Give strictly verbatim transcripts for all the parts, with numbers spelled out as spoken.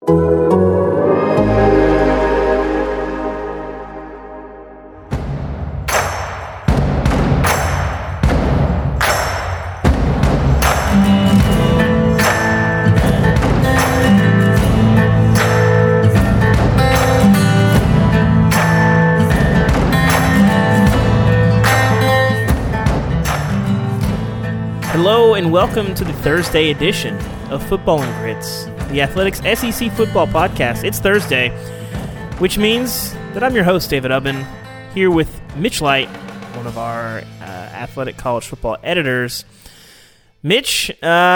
Hello and welcome to the Thursday edition of Football and Grits, the Athletics S E C football podcast. It's Thursday, which means that I'm your host, David Ubben, here with Mitch Light, one of our uh, athletic college football editors. Mitch,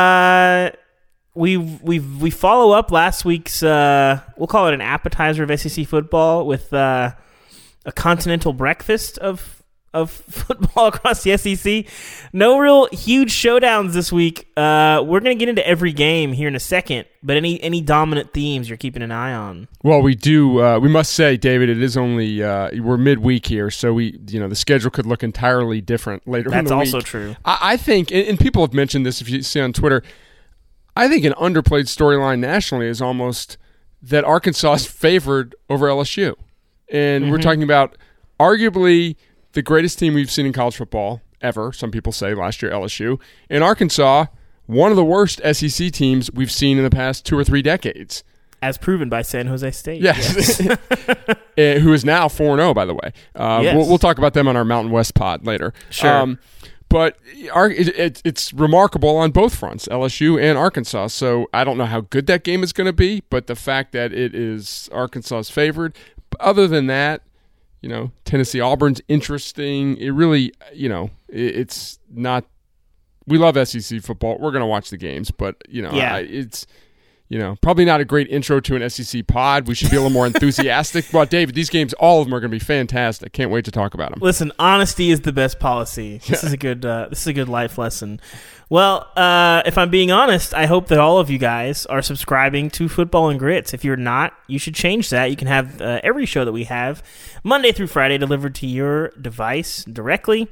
uh, we we we follow up last week's, uh, we'll call it an appetizer of S E C football with uh, a continental breakfast of of football across the S E C. No real huge showdowns this week. Uh, we're going to get into every game here in a second, but any any dominant themes you're keeping an eye on? Well, we do. Uh, we must say, David, it is only uh, we're midweek here, so we you know the schedule could look entirely different later That's in the week. That's also true. I, I think, and, and people have mentioned this if you see on Twitter, I think an underplayed storyline nationally is almost that Arkansas is favored over L S U. And mm-hmm. we're talking about arguably the greatest team we've seen in college football ever, some people say last year L S U. In Arkansas, one of the worst S E C teams we've seen in the past two or three decades. As proven by San Jose State. Yes. yes. Who is now four and oh, by the way. Uh, yes. we'll, we'll talk about them on our Mountain West pod later. Sure. Um, but our, it, it, it's remarkable on both fronts, L S U and Arkansas. So I don't know how good that game is going to be, but the fact that it is Arkansas's favored, other than that, you know, Tennessee Auburn's interesting. It really, you know, it, it's not. We love S E C football. We're going to watch the games, but you know, yeah. I, it's, you know, probably not a great intro to an S E C pod. We should be a little more enthusiastic. But David, these games, all of them are going to be fantastic. Can't wait to talk about them. Listen, honesty is the best policy. This yeah. is a good. Uh, this is a good life lesson. Well, uh, if I'm being honest, I hope that all of you guys are subscribing to Football and Grits. If you're not, you should change that. You can have uh, every show that we have Monday through Friday delivered to your device directly.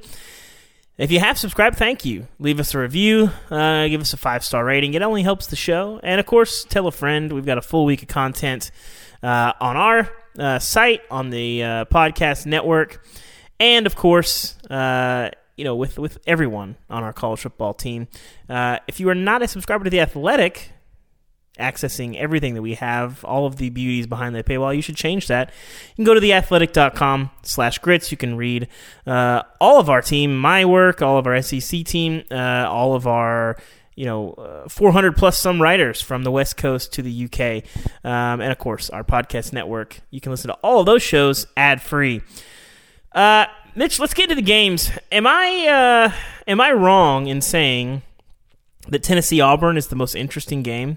If you have subscribed, thank you. Leave us a review. Uh, give us a five-star rating. It only helps the show. And, of course, tell a friend. We've got a full week of content uh, on our uh, site, on the uh, podcast network. And, of course, uh, you know, with, with everyone on our college football team. Uh, if you are not a subscriber to The Athletic, accessing everything that we have, all of the beauties behind the paywall, you should change that. You can go to theathletic.com slash grits. You can read uh, all of our team, my work, all of our S E C team, uh, all of our, you know, uh, four hundred plus some writers from the West Coast to the U K. Um, and, of course, our podcast network. You can listen to all of those shows ad-free. Uh, Mitch, let's get into the games. Am I uh, am I wrong in saying that Tennessee Auburn is the most interesting game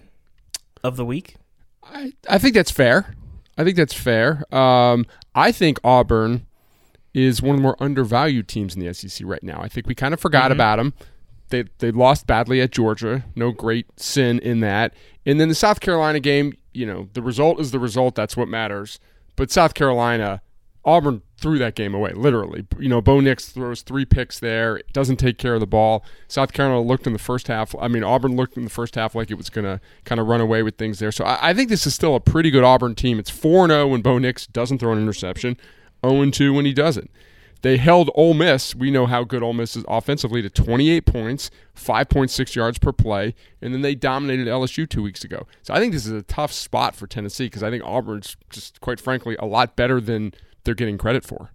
of the week? I, I think that's fair. I think that's fair. Um, I think Auburn is one of the more undervalued teams in the S E C right now. I think we kind of forgot mm-hmm. about them. They they lost badly at Georgia. No great sin in that. And then the South Carolina game, you know, the result is the result. That's what matters. But South Carolina, Auburn threw that game away, literally. You know, Bo Nix throws three picks there, doesn't take care of the ball. South Carolina looked in the first half. I mean, Auburn looked in the first half like it was going to kind of run away with things there. So I, I think this is still a pretty good Auburn team. It's four and oh when Bo Nix doesn't throw an interception, oh and two when he doesn't. They held Ole Miss. We know how good Ole Miss is offensively to twenty-eight points, five point six yards per play, and then they dominated L S U two weeks ago. So I think this is a tough spot for Tennessee because I think Auburn's just, quite frankly, a lot better than they're getting credit for.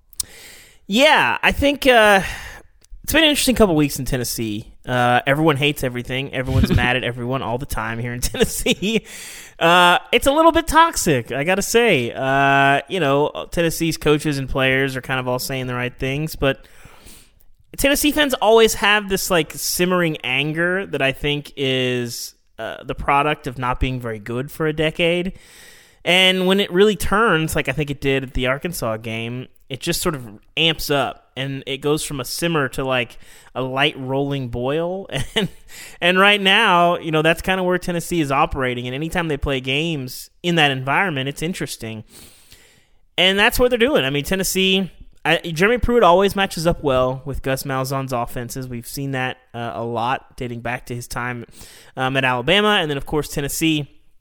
Yeah, I think uh, it's been an interesting couple weeks in Tennessee. Uh, everyone hates everything. Everyone's mad at everyone all the time here in Tennessee. Uh, it's a little bit toxic, I got to say. Uh, you know, Tennessee's coaches and players are kind of all saying the right things, but Tennessee fans always have this like simmering anger that I think is uh, the product of not being very good for a decade. And when it really turns, like I think it did at the Arkansas game, it just sort of amps up, and it goes from a simmer to like a light rolling boil. And and right now, you know, that's kind of where Tennessee is operating. And anytime they play games in that environment, it's interesting. And that's what they're doing. I mean, Tennessee, I, Jeremy Pruitt always matches up well with Gus Malzahn's offenses. We've seen that uh, a lot dating back to his time um, at Alabama. And then, of course, Tennessee.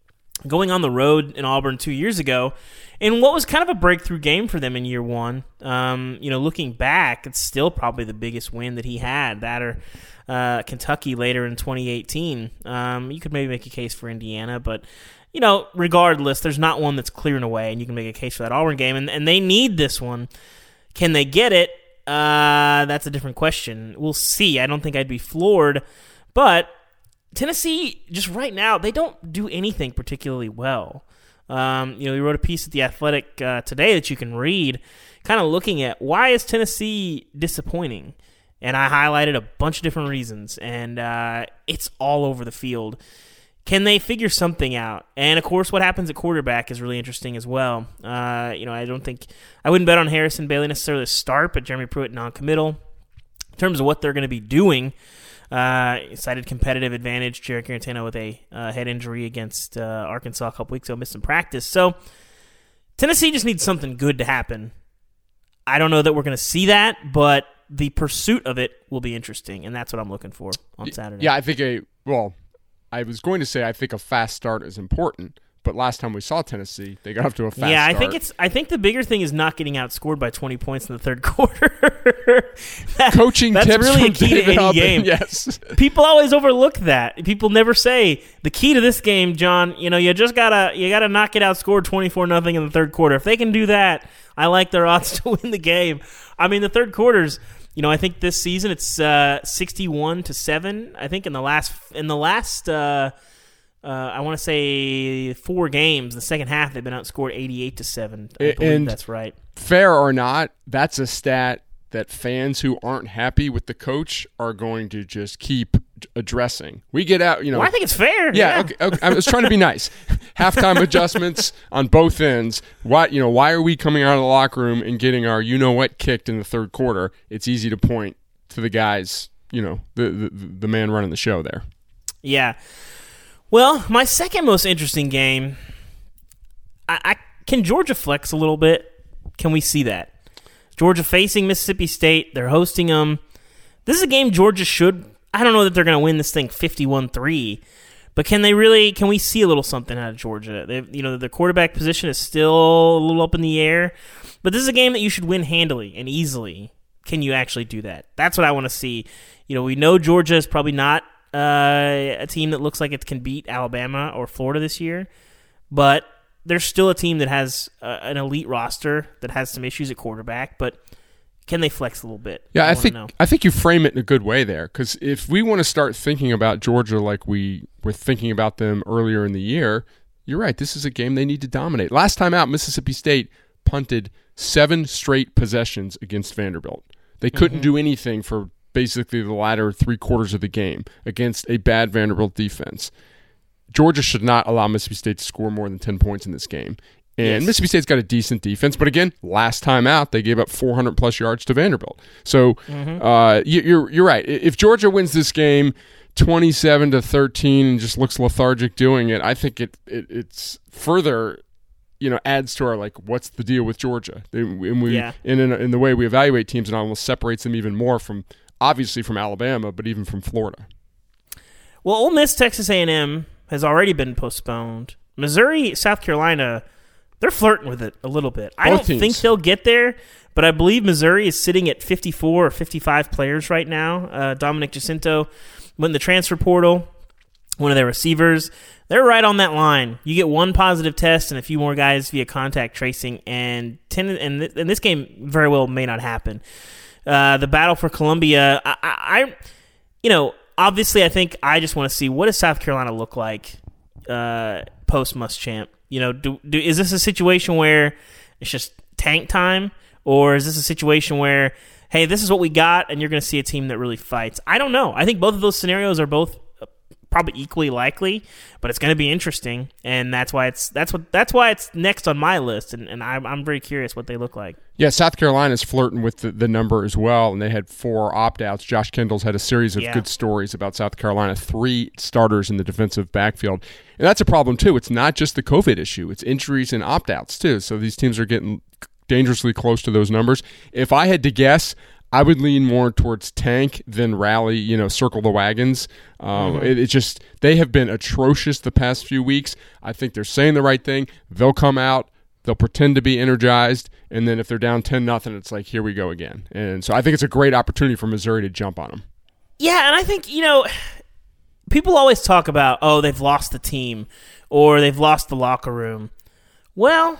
going on the road in Auburn two years ago, in what was kind of a breakthrough game for them in year one. Um, you know, looking back, it's still probably the biggest win that he had. That or uh, Kentucky later in twenty eighteen. Um, you could maybe make a case for Indiana, but you know, regardless, there's not one that's clear and away, and you can make a case for that Auburn game, and, and they need this one. Can they get it? Uh, that's a different question. We'll see. I don't think I'd be floored, but Tennessee, just right now, they don't do anything particularly well. Um, you know, we wrote a piece at The Athletic uh, today that you can read, kind of looking at why is Tennessee disappointing, and I highlighted a bunch of different reasons, and uh, it's all over the field. Can they figure something out? And, of course, what happens at quarterback is really interesting as well. Uh, you know, I don't think – I wouldn't bet on Harrison Bailey necessarily to start, but Jeremy Pruitt non-committal. In terms of what they're going to be doing, uh, cited competitive advantage. Jarrett Garantano with a uh, head injury against uh, Arkansas a couple weeks ago, missed some practice. So Tennessee just needs something good to happen. I don't know that we're going to see that, but the pursuit of it will be interesting, and that's what I'm looking for on Saturday. Yeah, I think a – well – I was going to say I think a fast start is important, but last time we saw Tennessee, they got off to a fast start. Yeah, I think it's. I think the bigger thing is not getting outscored by twenty points in the third quarter. that, Coaching that's tips really from a key David to any Hubbin, game. yes. People always overlook that. People never say the key to this game, John. You know, you just gotta you gotta not get outscored twenty-four nothing in the third quarter. If they can do that, I like their odds to win the game. I mean, the third quarters. You know, I think this season it's uh, sixty-one to seven. I think in the last in the last. Uh, Uh, I want to say four games. The second half, they've been outscored eighty-eight to seven. I believe and that's right. Fair or not, that's a stat that fans who aren't happy with the coach are going to just keep addressing. We get out, you know. Well, I think it's fair. Yeah, yeah. Okay, okay. I was trying to be nice. Halftime adjustments on both ends. Why, you know, why are we coming out of the locker room and getting our you know what kicked in the third quarter? It's easy to point to the guys, you know, the the, the man running the show there. Yeah. Well, my second most interesting game, I, I can Georgia flex a little bit? Can we see that? Georgia facing Mississippi State. They're hosting them. This is a game Georgia should – I don't know that they're going to win this thing fifty-one three, but can they really – can we see a little something out of Georgia? They, you know, the quarterback position is still a little up in the air, but this is a game that you should win handily and easily. Can you actually do that? That's what I want to see. You know, we know Georgia is probably not – Uh, a team that looks like it can beat Alabama or Florida this year, but there's still a team that has uh, an elite roster that has some issues at quarterback, but can they flex a little bit? Yeah, I, I think know. I think you frame it in a good way there, because if we want to start thinking about Georgia like we were thinking about them earlier in the year, you're right, this is a game they need to dominate. Last time out, Mississippi State punted seven straight possessions against Vanderbilt. They couldn't mm-hmm. do anything for basically the latter three quarters of the game against a bad Vanderbilt defense. Georgia should not allow Mississippi State to score more than ten points in this game. And yes. Mississippi State's got a decent defense, but again, last time out, they gave up four hundred plus yards to Vanderbilt. So mm-hmm. uh, you, you're you're right. If Georgia wins this game twenty-seven to thirteen and just looks lethargic doing it, I think it, it it's further you know adds to our like what's the deal with Georgia? And we yeah. in in, in the way we evaluate teams, and almost separates them even more from. Obviously from Alabama, but even from Florida. Well, Ole Miss, Texas A and M has already been postponed. Missouri, South Carolina, they're flirting with it a little bit. I Both don't teams. think they'll get there, but I believe Missouri is sitting at fifty-four or fifty-five players right now. Uh, Dominic Jacinto went in the transfer portal, one of their receivers. They're right on that line. You get one positive test and a few more guys via contact tracing, and, ten, and, th- and this game very well may not happen. Uh, the battle for Columbia, I, I, I, you know, obviously I think I just want to see what does South Carolina look like uh, post-Muschamp. You know, do, do, is this a situation where it's just tank time, or is this a situation where, hey, this is what we got, and you're going to see a team that really fights? I don't know. I think both of those scenarios are both probably equally likely, but it's going to be interesting, and that's why it's that's what that's why it's next on my list, and, and I'm I'm very curious what they look like. Yeah, South Carolina's flirting with the, the number as well, and they had four opt-outs. Josh Kendall's had a series of yeah. good stories about South Carolina, three starters in the defensive backfield, and that's a problem too. It's not just the COVID issue; it's injuries and opt-outs too. So these teams are getting dangerously close to those numbers. If I had to guess, I would lean more towards tank than rally, you know, circle the wagons. Um, mm-hmm. it, it just, they have been atrocious the past few weeks. I think they're saying the right thing. They'll come out, they'll pretend to be energized, and then if they're down ten nothing, it's like, here we go again. And so I think it's a great opportunity for Missouri to jump on them. Yeah, and I think, you know, people always talk about, oh, they've lost the team or they've lost the locker room. Well,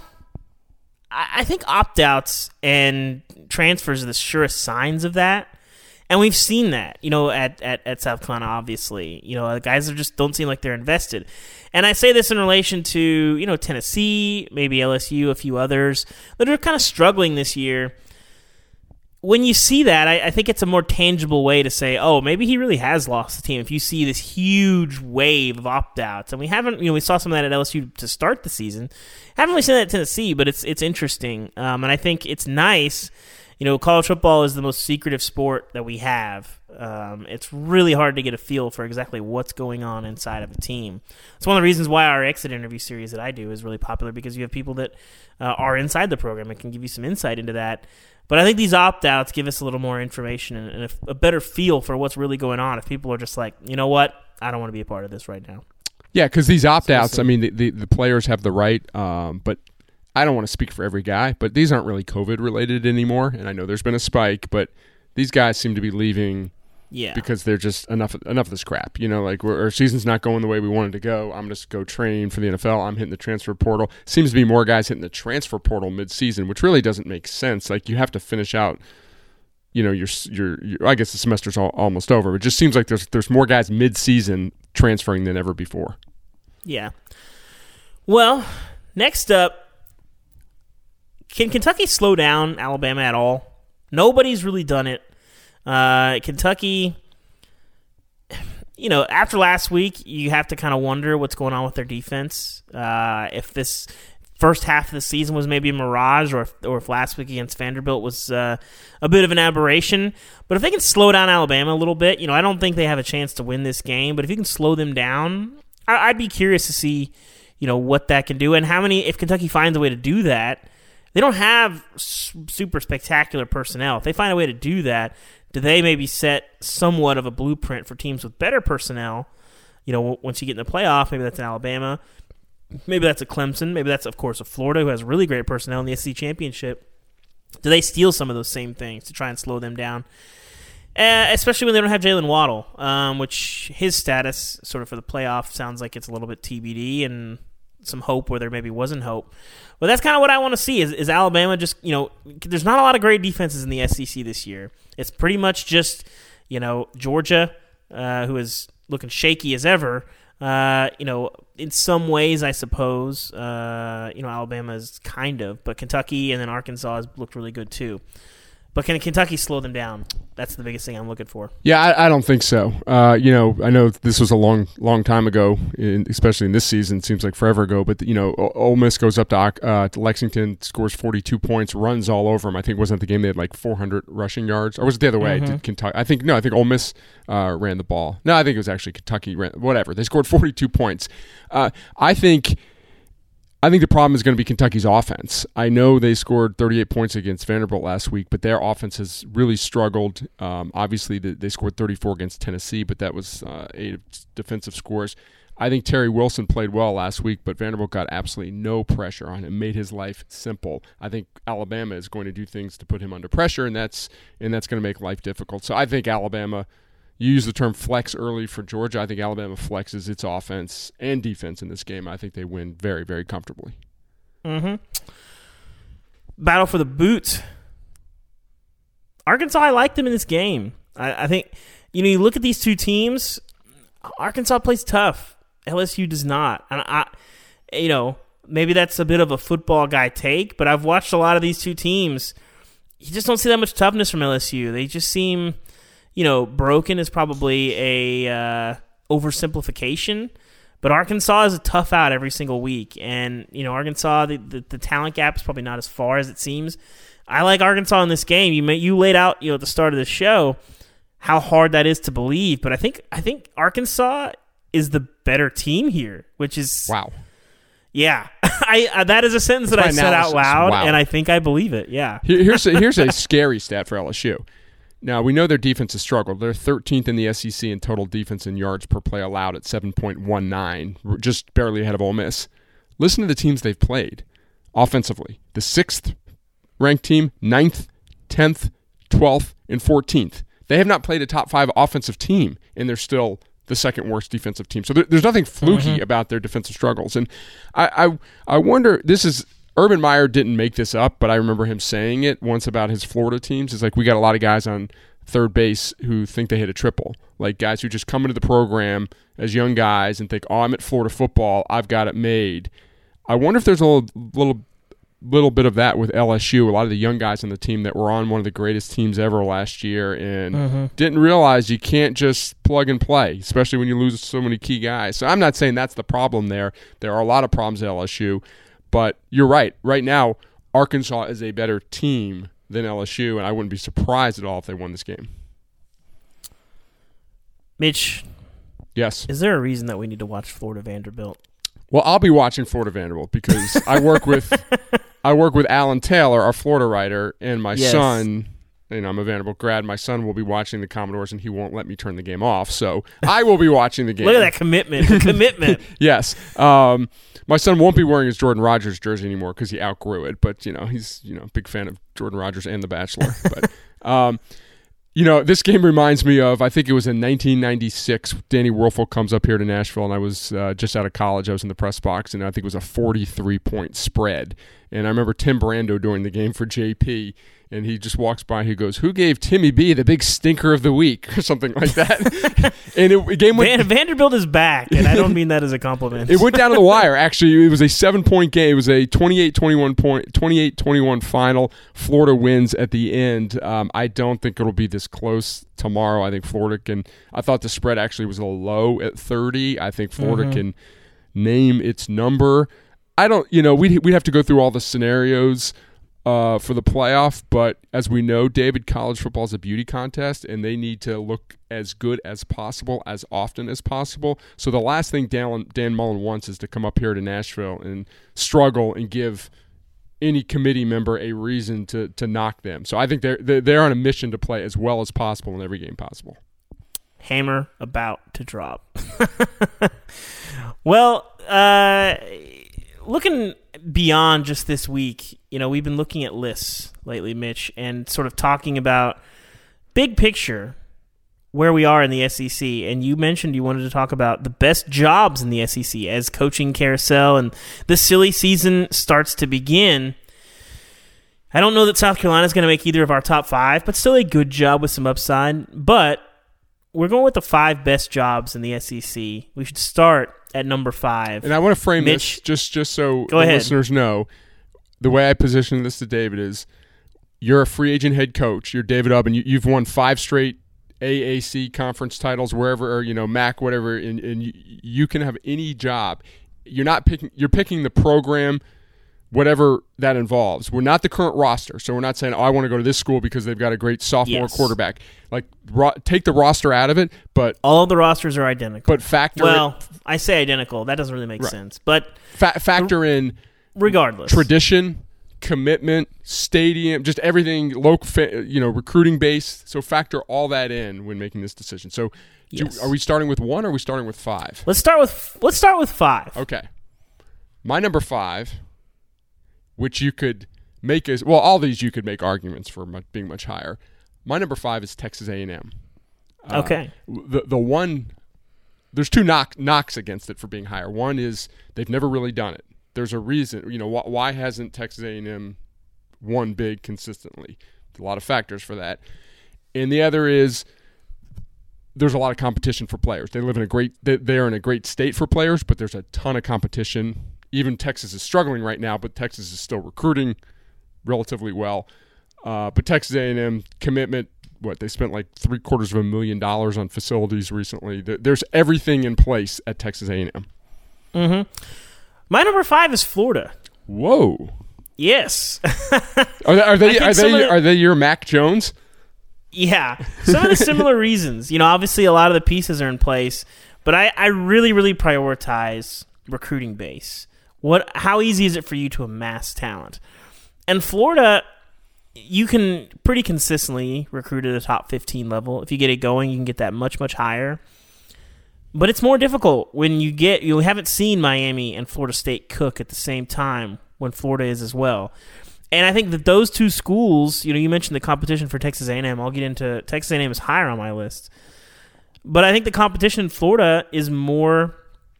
I think opt-outs and transfers are the surest signs of that. And we've seen that, you know, at, at, at South Carolina, obviously. You know, the guys are just don't seem like they're invested. And I say this in relation to, you know, Tennessee, maybe L S U, a few others that are kind of struggling this year. When you see that, I, I think it's a more tangible way to say, oh, maybe he really has lost the team. If you see this huge wave of opt-outs, and we haven't, you know, we saw some of that at L S U to start the season. Haven't really seen that at Tennessee, but it's it's interesting, um, and I think it's nice. You know, college football is the most secretive sport that we have. Um, it's really hard to get a feel for exactly what's going on inside of a team. It's one of the reasons why our exit interview series that I do is really popular, because you have people that uh, are inside the program and can give you some insight into that. But I think these opt-outs give us a little more information and a, a better feel for what's really going on if people are just like, you know what, I don't want to be a part of this right now. Yeah, because these opt-outs, I mean, the, the, the players have the right, um, but I don't want to speak for every guy, but these aren't really COVID-related anymore, and I know there's been a spike, but these guys seem to be leaving yeah. because they're just enough enough of this crap. You know, like we're, our season's not going the way we wanted to go. I'm just go train for the N F L. I'm hitting the transfer portal. Seems to be more guys hitting the transfer portal mid-season, which really doesn't make sense. Like you have to finish out, you know, your your, your I guess the semester's all, almost over. It just seems like there's there's more guys mid-season transferring than ever before. Yeah. Well, next up, can Kentucky slow down Alabama at all? Nobody's really done it. Uh, Kentucky, you know, after last week, you have to kind of wonder what's going on with their defense. Uh, if this first half of the season was maybe a mirage, or if, or if last week against Vanderbilt was uh, a bit of an aberration. But if they can slow down Alabama a little bit, you know, I don't think they have a chance to win this game. But if you can slow them down, I, I'd be curious to see, you know, what that can do and how many. If Kentucky finds a way to do that, they don't have super spectacular personnel. If they find a way to do that, do they maybe set somewhat of a blueprint for teams with better personnel? You know, once you get in the playoff, maybe that's an Alabama, maybe that's a Clemson, maybe that's, of course, a Florida who has really great personnel in the S E C championship. Do they steal some of those same things to try and slow them down? Uh, especially when they don't have Jalen Waddle, um, which his status sort of for the playoff sounds like it's a little bit T B D and some hope where there maybe wasn't hope. But that's kind of what I want to see is, is Alabama just, you know, there's not a lot of great defenses in the S E C this year. It's pretty much just, you know, Georgia, uh, who is looking shaky as ever. Uh, you know, in some ways, I suppose, uh, you know, Alabama is kind of, but Kentucky and then Arkansas has looked really good too. But can Kentucky slow them down? That's the biggest thing I'm looking for. Yeah, I, I don't think so. Uh, you know, I know this was a long, long time ago, in, especially in this season. It seems like forever ago. But you know, Ole Miss goes up to, uh, to Lexington, scores forty-two points, runs all over them. I think wasn't the game they had like four hundred rushing yards, or was it the other way? Mm-hmm. Did Kentucky? I think no. I think Ole Miss uh, ran the ball. No, I think it was actually Kentucky. Ran, whatever. They scored forty-two points. Uh, I think. I think the problem is going to be Kentucky's offense. I know they scored thirty-eight points against Vanderbilt last week, but their offense has really struggled. Um, obviously, the, they scored thirty-four against Tennessee, but that was uh, eight defensive scores. I think Terry Wilson played well last week, but Vanderbilt got absolutely no pressure on him, made his life simple. I think Alabama is going to do things to put him under pressure, and that's and that's going to make life difficult. So I think Alabama. You use the term flex early for Georgia. I think Alabama flexes its offense and defense in this game. I think they win very, very comfortably. Mm-hmm. Battle for the boot. Arkansas, I like them in this game. I, I think, you know, you look at these two teams, Arkansas plays tough. L S U does not. And I, you know, maybe that's a bit of a football guy take, but I've watched a lot of these two teams. You just don't see that much toughness from L S U. They just seem... You know, broken is probably a uh, oversimplification, but Arkansas is a tough out every single week. And, you know, Arkansas, the, the, the talent gap is probably not as far as it seems. I like Arkansas in this game. You may, you laid out, you know, at the start of the show how hard that is to believe, but I think I think Arkansas is the better team here, which is wow. Yeah, I uh, that is a sentence That's that I said out loud, wow. and I think I believe it. Yeah. Here, here's a, here's a scary stat for L S U. Now, we know their defense has struggled. They're thirteenth in the S E C in total defense and yards per play allowed at seven point one nine, just barely ahead of Ole Miss. Listen to the teams they've played offensively. The sixth ranked team, ninth, tenth, twelfth, and fourteenth. They have not played a top five offensive team, and they're still the second worst defensive team. So there, there's nothing fluky mm-hmm. about their defensive struggles. And I, I I wonder, this is, Urban Meyer didn't make this up, but I remember him saying it once about his Florida teams. It's like, we got a lot of guys on third base who think they hit a triple. Like guys who just come into the program as young guys and think, oh, I'm at Florida football, I've got it made. I wonder if there's a little, little little bit of that with L S U. A lot of the young guys on the team that were on one of the greatest teams ever last year and mm-hmm. didn't realize you can't just plug and play, especially when you lose so many key guys. So I'm not saying that's the problem there. There are a lot of problems at L S U, but you're right. Right now, Arkansas is a better team than L S U, and I wouldn't be surprised at all if they won this game. Mitch. Yes. Is there a reason that we need to watch Florida Vanderbilt? Well, I'll be watching Florida Vanderbilt because I work with I work with Alan Taylor, our Florida writer, and my yes. son, you know, I'm a Vanderbilt grad, my son will be watching the Commodores, and he won't let me turn the game off, so I will be watching the game. Look at that commitment. The commitment. Yes. Um, my son won't be wearing his Jordan Rodgers jersey anymore because he outgrew it, but, you know, he's, you know, a big fan of Jordan Rodgers and The Bachelor. But, um, you know, this game reminds me of, I think it was in nineteen ninety-six, Danny Werfel comes up here to Nashville, and I was uh, just out of college. I was in the press box, and I think it was a forty-three point spread. And I remember Tim Brando doing the game for J P, and he just walks by and he goes, "Who gave Timmy B the big stinker of the week?" or something like that. And it, the game went, Van, Vanderbilt is back, and I don't mean that as a compliment. It went down to the wire. Actually, it was a seven-point game. It was a twenty-eight twenty-one point, twenty-eight twenty-one final. Florida wins at the end. Um, I don't think it'll be this close tomorrow. I think Florida can. I thought the spread actually was a little low at thirty. I think Florida mm-hmm. can name its number. I don't, you know, we'd, we'd have to go through all the scenarios uh, for the playoff, but as we know, David, college football is a beauty contest, and they need to look as good as possible as often as possible. So the last thing Dan, Dan Mullen wants is to come up here to Nashville and struggle and give any committee member a reason to to knock them. So I think they're, they're, they're on a mission to play as well as possible in every game possible. Hammer about to drop. Well, uh... looking beyond just this week, you know, we've been looking at lists lately, Mitch, and sort of talking about big picture where we are in the S E C. And you mentioned you wanted to talk about the best jobs in the S E C as coaching carousel and the silly season starts to begin. I don't know that South Carolina is going to make either of our top five, but still a good job with some upside. But we're going with the five best jobs in the S E C. We should start at number five. And I want to frame Mitch, this just, just so the ahead. listeners know. The way I position this to David is you're a free agent head coach. You're David Ubben. You, you've won five straight A A C conference titles, wherever, or, you know, M A C, whatever, and, and you, you can have any job. You're not picking. You're picking the program, whatever that involves. We're not the current roster, so we're not saying, oh, I want to go to this school because they've got a great sophomore yes. quarterback. Like, ro- take the roster out of it, but all of the rosters are identical. But factor well, in, I say identical. That doesn't really make right. sense. But Fa- factor in regardless tradition, commitment, stadium, just everything local, you know, recruiting base. So factor all that in when making this decision. So, yes. do, are we starting with one or are we starting with five? Let's start with let's start with five. Okay, my number five, which you could make as well. All these you could make arguments for much, being much higher. My number five is Texas A and M. Uh, okay. The the one, there's two knock, knocks against it for being higher. One is they've never really done it. There's a reason. You know, wh- why hasn't Texas A and M won big consistently? There's a lot of factors for that. And the other is there's a lot of competition for players. They live in a great, they, they're in a great state for players, but there's a ton of competition. Even Texas is struggling right now, but Texas is still recruiting relatively well. Uh, but Texas A and M commitment, what, they spent like three quarters of a million dollars on facilities recently. There's everything in place at Texas A and M. Mm-hmm. My number five is Florida. Whoa. Yes. are they are they are they, the, are they your Mac Jones? Yeah. Some of the similar reasons. You know, obviously a lot of the pieces are in place, but I, I really, really prioritize recruiting base. What? How easy is it for you to amass talent? And Florida, you can pretty consistently recruit at a top fifteen level. If you get it going, you can get that much, much higher. But it's more difficult when you get, you haven't seen Miami and Florida State cook at the same time when Florida is as well. And I think that those two schools, you know, you mentioned the competition for Texas A and M. I'll get into, Texas A and M is higher on my list. But I think the competition in Florida is more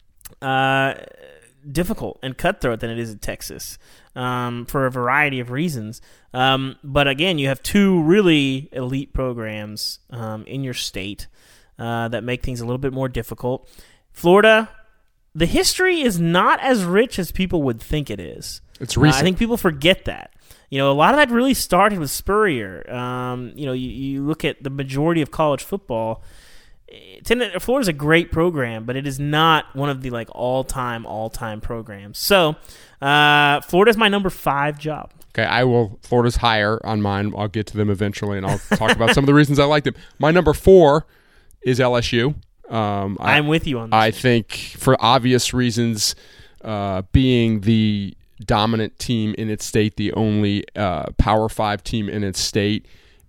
uh, difficult and cutthroat than it is in Texas um, for a variety of reasons. Um, but again, you have two really elite programs um, in your state uh, that make things a little bit more difficult. Florida, the history is not as rich as people would think it is. It's recent. Uh, I think people forget that. You know, a lot of that really started with Spurrier. Um, you know, you, you look at the majority of college football. Florida's a great program, but it is not one of the like all-time, all-time programs. So, uh, Florida's my number five job. Okay, I will. Florida's higher on mine. I'll get to them eventually, and I'll talk about some of the reasons I like them. My number four is L S U. Um, I, I'm with you on this. I think for obvious reasons, uh, being the dominant team in its state, the only uh, Power Five team in its state.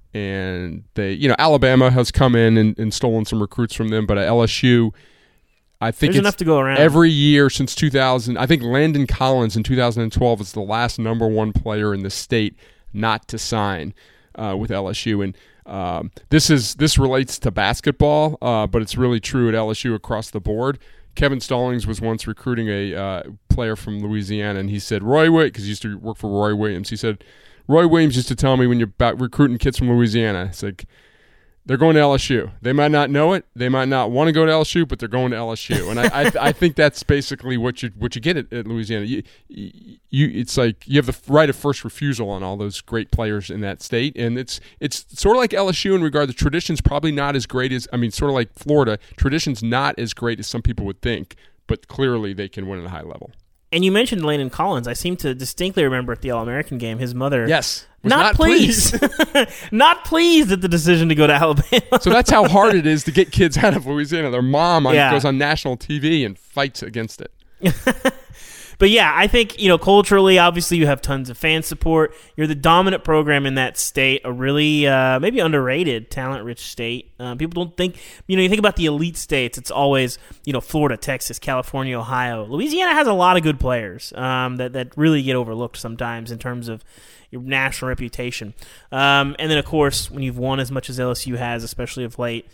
And they, you know, Alabama has come in and, and stolen some recruits from them, but at L S U, I think there's it's enough to go around. Every year since two thousand. I think Landon Collins in two thousand twelve is the last number one player in the state not to sign uh, with L S U, and um, this is this relates to basketball, uh, but it's really true at L S U across the board. Kevin Stallings was once recruiting a uh, player from Louisiana, and he said, Roy Williams, because he used to work for Roy Williams, he said, Roy Williams used to tell me when you're about recruiting kids from Louisiana, it's like, they're going to L S U. They might not know it. They might not want to go to L S U, but they're going to L S U. And I, I, I think that's basically what you what you get at, at Louisiana. You, you, it's like you have the right of first refusal on all those great players in that state, and it's it's sort of like L S U in regard to tradition's probably not as great as I mean, sort of like Florida. Tradition's not as great as some people would think, but clearly they can win at a high level. And you mentioned Landon Collins. I seem to distinctly remember at the All-American game, his mother yes, was not, not pleased. pleased. Not pleased at the decision to go to Alabama. So that's how hard it is to get kids out of Louisiana. Their mom on, yeah. goes on national T V and fights against it. But yeah, I think, you know, culturally, obviously you have tons of fan support. You're the dominant program in that state, a really uh, maybe underrated, talent-rich state. Uh, people don't think, you know, you think about the elite states, it's always, you know, Florida, Texas, California, Ohio. Louisiana has a lot of good players um, that, that really get overlooked sometimes in terms of your national reputation. Um, and then, of course, when you've won as much as L S U has, especially of late,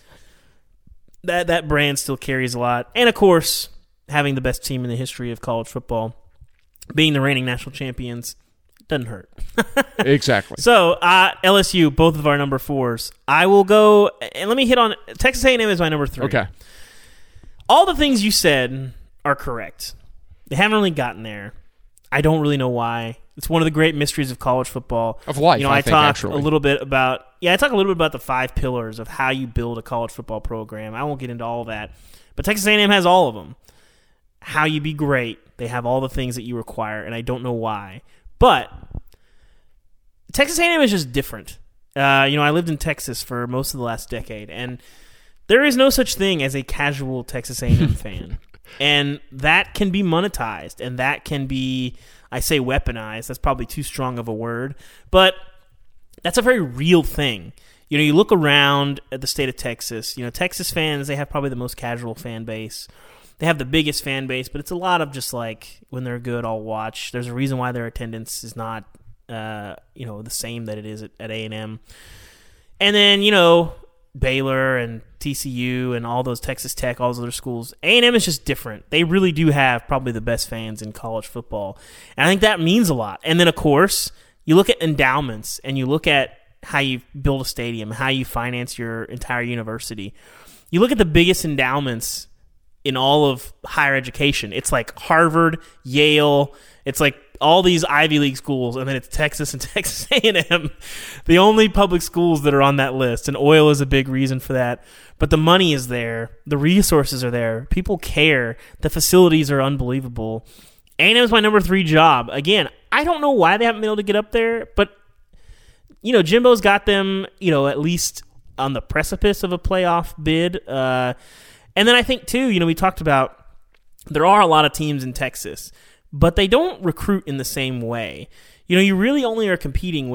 that, that brand still carries a lot. And, of course, having the best team in the history of college football, being the reigning national champions, doesn't hurt. Exactly. So, uh, L S U, both of our number fours. I will go, and let me hit on, Texas A and M is my number three. Okay. All the things you said are correct. They haven't really gotten there. I don't really know why. It's one of the great mysteries of college football. Of life, you know, I, I think, talk actually. a little bit about, yeah, I talk a little bit about the five pillars of how you build a college football program. I won't get into all that. But Texas A and M has all of them. How you be great. They have all the things that you require, and I don't know why. But Texas A and M is just different. Uh, you know, I lived in Texas for most of the last decade, and there is no such thing as a casual Texas A and M fan. And that can be monetized, and that can be, I say weaponized, that's probably too strong of a word, but that's a very real thing. You know, you look around at the state of Texas, you know, Texas fans, they have probably the most casual fan base. They have the biggest fan base, but it's a lot of just like, when they're good, I'll watch. There's a reason why their attendance is not, uh, you know, the same that it is at, at A and M. And then, you know, Baylor and T C U and all those Texas Tech, all those other schools, A and M is just different. They really do have probably the best fans in college football. And I think that means a lot. And then, of course, you look at endowments and you look at how you build a stadium, how you finance your entire university. You look at the biggest endowments in all of higher education. It's like Harvard, Yale, it's like all these Ivy League schools, and then it's Texas and Texas A and M, the only public schools that are on that list, and oil is a big reason for that. But the money is there, the resources are there, people care, the facilities are unbelievable. A and M is my number three job. Again, I don't know why they haven't been able to get up there, but you know, Jimbo's got them, you know, at least on the precipice of a playoff bid. Uh, and then I think, too, you know, we talked about there are a lot of teams in Texas, but they don't recruit in the same way. You know, you really only are competing with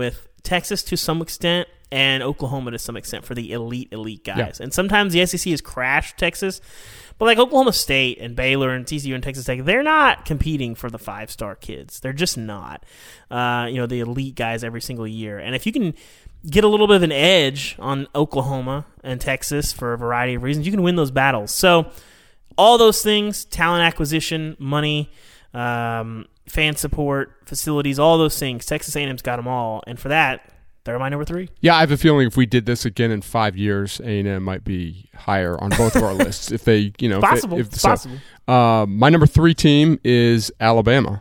Texas to some extent, and Oklahoma to some extent for the elite, elite guys. Yeah. And sometimes the S E C has crashed Texas, but like Oklahoma State and Baylor and T C U and Texas Tech, they're not competing for the five-star kids. They're just not, uh, you know, the elite guys every single year. And if you can get a little bit of an edge on Oklahoma and Texas for a variety of reasons, you can win those battles. So all those things, talent acquisition, money, um, fan support, facilities, all those things, Texas A and M's got them all. And for that, they're my number three. Yeah, I have a feeling if we did this again in five years, A and M might be higher on both of our lists. If they, you know, possible, if they, if, it's so, possible. Uh, my number three team is Alabama.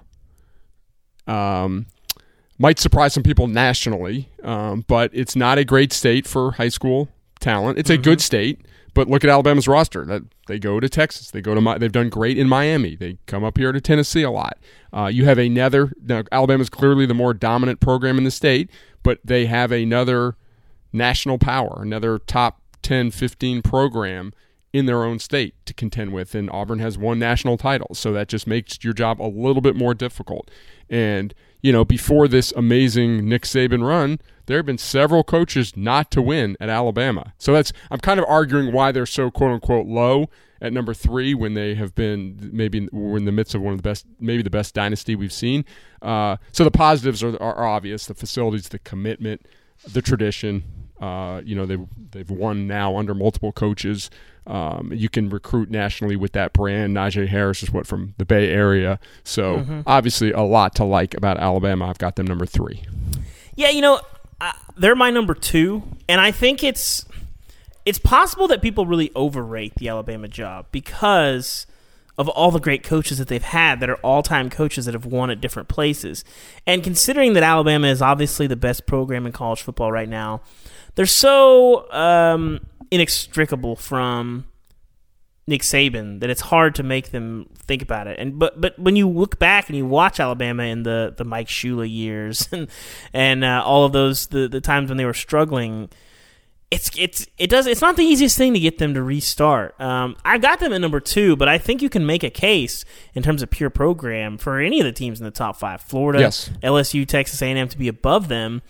Um, might surprise some people nationally, um, but it's not a great state for high school talent. It's a mm-hmm. good state, but look at Alabama's roster. That they go to Texas, they go to they've done great in Miami. They come up here to Tennessee a lot. Uh, you have another. Now, Alabama's clearly the more dominant program in the state, but they have another national power, another top ten, fifteen program in their own state to contend with, and Auburn has one national title, so that just makes your job a little bit more difficult. And, you know, before this amazing Nick Saban run, there have been several coaches not to win at Alabama. So that's I'm kind of arguing why they're so quote-unquote low at number three when they have been maybe we're in the midst of one of the best, maybe the best dynasty we've seen. Uh, so the positives are, are obvious: the facilities, the commitment, the tradition. Uh, you know, they've they've won now under multiple coaches. Um, you can recruit nationally with that brand. Najee Harris is what from the Bay Area, so mm-hmm. obviously a lot to like about Alabama. I've got them number three. Yeah, you know, uh, they're my number two, and I think it's. It's possible that people really overrate the Alabama job because of all the great coaches that they've had that are all-time coaches that have won at different places. And considering that Alabama is obviously the best program in college football right now, they're so um, inextricable from Nick Saban that it's hard to make them think about it. And but but when you look back and you watch Alabama in the, the Mike Shula years and and uh, all of those the, the times when they were struggling, It's it's it does it's not the easiest thing to get them to restart. Um, I've got them at number two, but I think you can make a case in terms of pure program for any of the teams in the top five: Florida, yes. L S U, Texas A and M, to be above them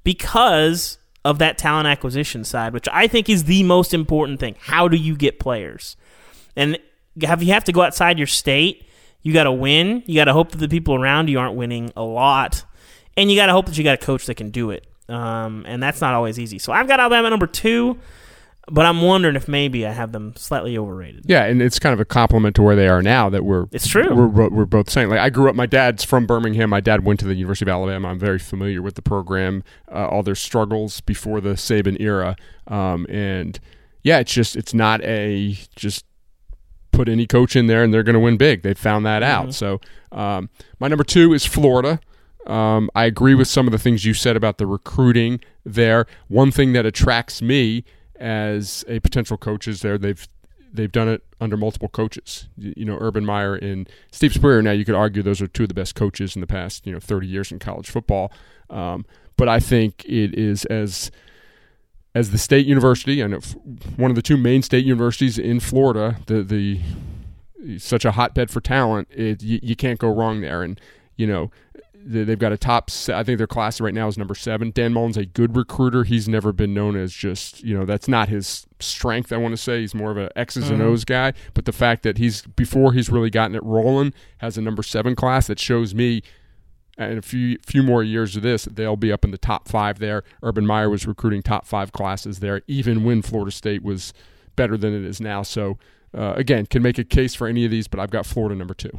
because of that talent acquisition side, which I think is the most important thing. How do you get players? And have you have to go outside your state? You got to win. You got to hope that the people around you aren't winning a lot, and you got to hope that you got a coach that can do it. Um, and that's not always easy. So I've got Alabama number two, but I'm wondering if maybe I have them slightly overrated. Yeah, and it's kind of a compliment to where they are now that we're it's true. We're, we're both saying. Like I grew up, my dad's from Birmingham. My dad went to the University of Alabama. I'm very familiar with the program, uh, all their struggles before the Saban era, um, and yeah, it's just it's not a just put any coach in there and they're going to win big. They found that mm-hmm. out. So um, my number two is Florida. Um, I agree with some of the things you said about the recruiting there. One thing that attracts me as a potential coach is there they've they've done it under multiple coaches. You, you know, Urban Meyer and Steve Spurrier. Now you could argue those are two of the best coaches in the past you know thirty years in college football. Um, but I think it is as as the state university and one of the two main state universities in Florida, the the such a hotbed for talent. It, you, you can't go wrong there, and you know. They've got a top, I think their class right now is number seven. Dan Mullen's a good recruiter. He's never been known as just, you know, that's not his strength, I want to say. He's more of an X's mm-hmm. and O's guy. But the fact that he's, before he's really gotten it rolling, has a number seven class that shows me, in a few few more years of this, they'll be up in the top five there. Urban Meyer was recruiting top five classes there, even when Florida State was better than it is now. So, uh, again, can make a case for any of these, but I've got Florida number two.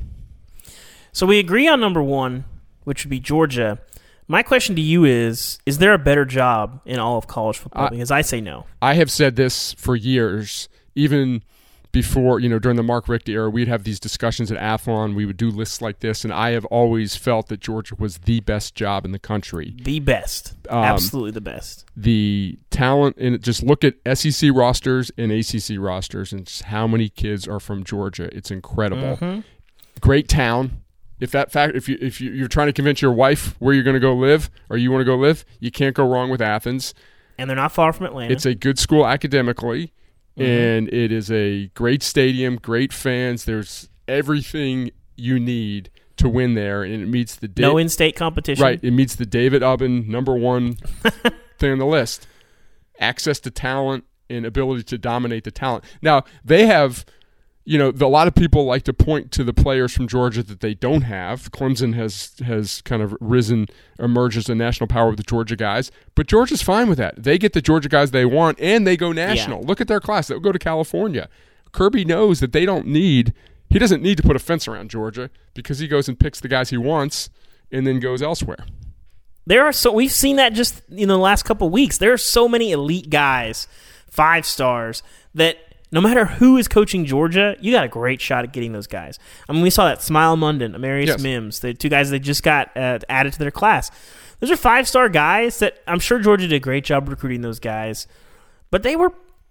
So we agree on number one, which would be Georgia. My question to you is, is there a better job in all of college football? Because I say no. I have said this for years, even before, you know, during the Mark Richt era, we'd have these discussions at Athlon. We would do lists like this, and I have always felt that Georgia was the best job in the country. The best. Um, Absolutely the best. The talent, and just look at S E C rosters and A C C rosters and just how many kids are from Georgia. It's incredible. Mm-hmm. Great town. If that fact, if you if you, you're trying to convince your wife where you're going to go live, or you want to go live, you can't go wrong with Athens. And they're not far from Atlanta. It's a good school academically, mm-hmm. and it is a great stadium, great fans. There's everything you need to win there, and it meets the Da- no in-state competition. Right, it meets the David Ubben number one thing on the list: access to talent and ability to dominate the talent. Now they have, you know, the, a lot of people like to point to the players from Georgia that they don't have. Clemson has has kind of risen, emerged as a national power with the Georgia guys, but Georgia's fine with that. They get the Georgia guys they want, and they go national. Yeah. Look at their class; they'll go to California. Kirby knows that they don't need. He doesn't need to put a fence around Georgia because he goes and picks the guys he wants and then goes elsewhere. There are so we've seen that just in the last couple of weeks. There are so many elite guys, five stars, that no matter who is coaching Georgia, you got a great shot at getting those guys. I mean, we saw that Smile Munden, Amarius yes. Mims, the two guys that just got uh, added to their class. Those are five-star guys that I'm sure Georgia did a great job recruiting those guys, but they were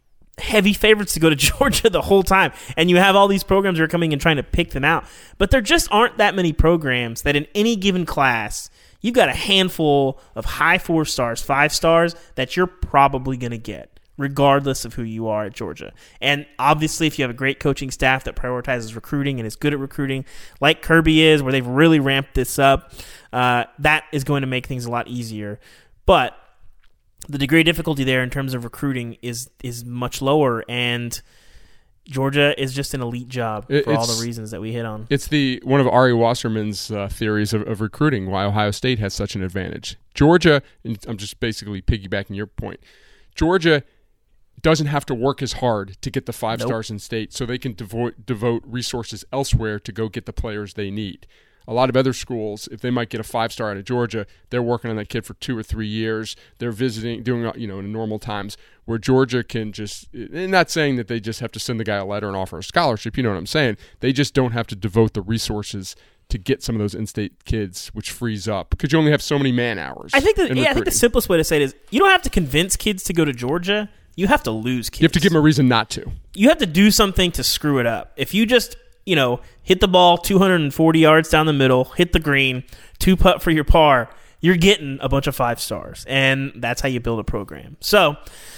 heavy favorites to go to Georgia the whole time. And you have all these programs that are coming and trying to pick them out. But there just aren't that many programs that in any given class, you've got a handful of high four stars, five stars that you're probably going to get, regardless of who you are at Georgia. And obviously, if you have a great coaching staff that prioritizes recruiting and is good at recruiting, like Kirby is, where they've really ramped this up, uh, that is going to make things a lot easier. But the degree of difficulty there in terms of recruiting is is much lower, and Georgia is just an elite job for it's, all the reasons that we hit on. It's the one of Ari Wasserman's uh, theories of, of recruiting, why Ohio State has such an advantage. Georgia, and I'm just basically piggybacking your point, Georgia doesn't have to work as hard to get the five nope. stars in state, so they can devote, devote resources elsewhere to go get the players they need. A lot of other schools, if they might get a five-star out of Georgia, they're working on that kid for two or three years. They're visiting, doing, you know, in normal times, where Georgia can just, and not saying that they just have to send the guy a letter and offer a scholarship, you know what I'm saying? They just don't have to devote the resources to get some of those in-state kids, which frees up, because you only have so many man hours. I think that, yeah, I think the simplest way to say it is you don't have to convince kids to go to Georgia. You have to lose kids. You have to give them a reason not to. You have to do something to screw it up. If you just, you know, hit the ball two hundred forty yards down the middle, hit the green, two putt for your par, you're getting a bunch of five stars, and that's how you build a program. So,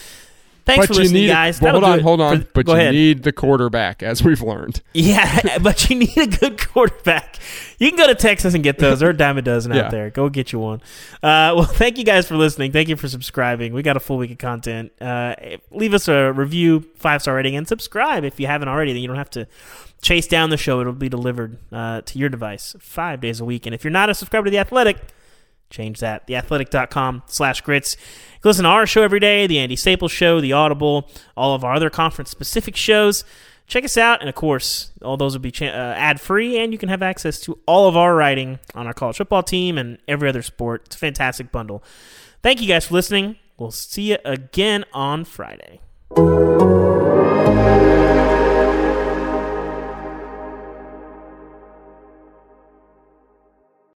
thanks but for listening, need, guys. Well, hold on, hold on. For, but you ahead. need the quarterback, as we've learned. Yeah, but you need a good quarterback. You can go to Texas and get those. There are a dime a dozen out yeah. there. Go get you one. Uh, well, thank you guys for listening. Thank you for subscribing. We got a full week of content. Uh, leave us a review, five-star rating, and subscribe if you haven't already. Then you don't have to chase down the show. It'll be delivered uh, to your device five days a week. And if you're not a subscriber to The Athletic, change that. theathletic.com slash grits. You can listen to our show every day, the Andy Staples Show, the Audible, all of our other conference-specific shows. Check us out, and of course, all those will be cha- uh, ad-free, and you can have access to all of our writing on our college football team and every other sport. It's a fantastic bundle. Thank you guys for listening. We'll see you again on Friday.